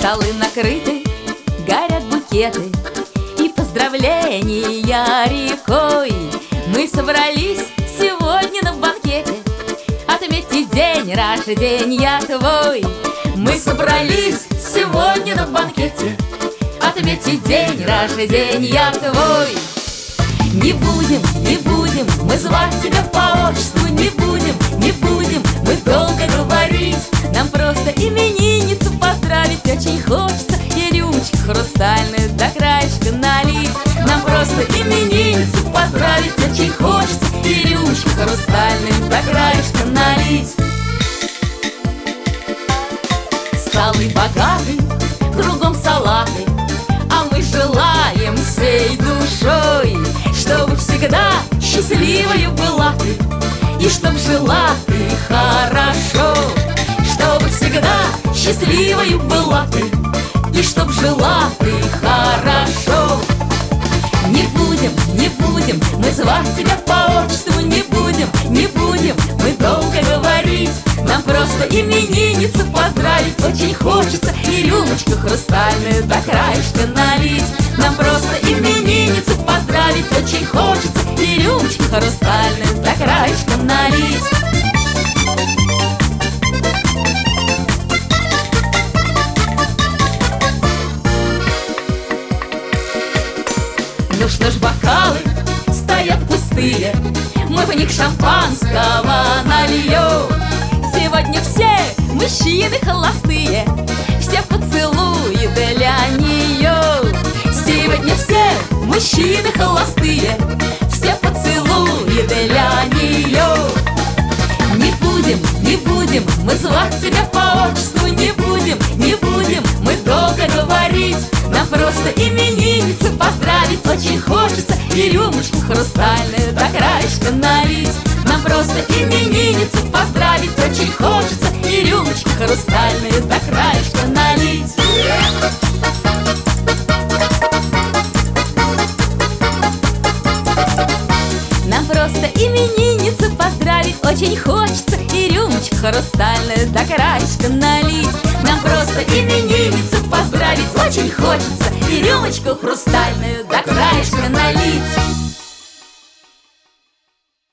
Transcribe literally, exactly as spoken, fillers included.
Столы накрыты, горят букеты, и поздравления рекой. Мы собрались сегодня на банкете отметить день рождения твой. Мы собрались сегодня на банкете отметить день рождения твой. Не будем, не будем мы звать тебя по отчеству, не будем, не будем мы долго говорить. Нам просто именинницу поздравить очень хочется и рюмочку хрустальную до краешка налить. Нам просто именинницу поздравить очень хочется и рюмочку хрустальную до краешка налить. Столы богаты, кругом салаты, а мы желаем всей душой, чтобы всегда счастливою была ты, и чтоб жила ты хорошо. Чтобы всегда счастливою была ты, и чтоб жила ты хорошо. Не будем, не будем мы звать тебя по отчеству, не будем, не будем мы долго говорить. Нам просто именинницу поздравить очень хочется и рюмочку хрустальную до краешка налить. Нам просто именинницу поздравить очень хочется и рюмочку хрустальную до краешка налить. Ну что ж, бокалы стоят пустые, мы в них шампанского нальем. Сегодня все мужчины холостые, все поцелуи для нее. Сегодня все мужчины холостые, все поцелуи для нее. Не будем, не будем мы звать тебя по отчеству, не будем, не будем мы долго говорить. Нам просто именинницу поздравить очень хочется и рюмочку хрустальную до краешка налить. Нам просто именинницу поздравить очень хочется и рюмочку хрустальную до краешка налить. Нам просто именинницу поздравить очень хочется и рюмочку хрустальную до краешка налить. Нам просто именинницу поздравить очень хочется и рюмочку хрустальную до краешка налить.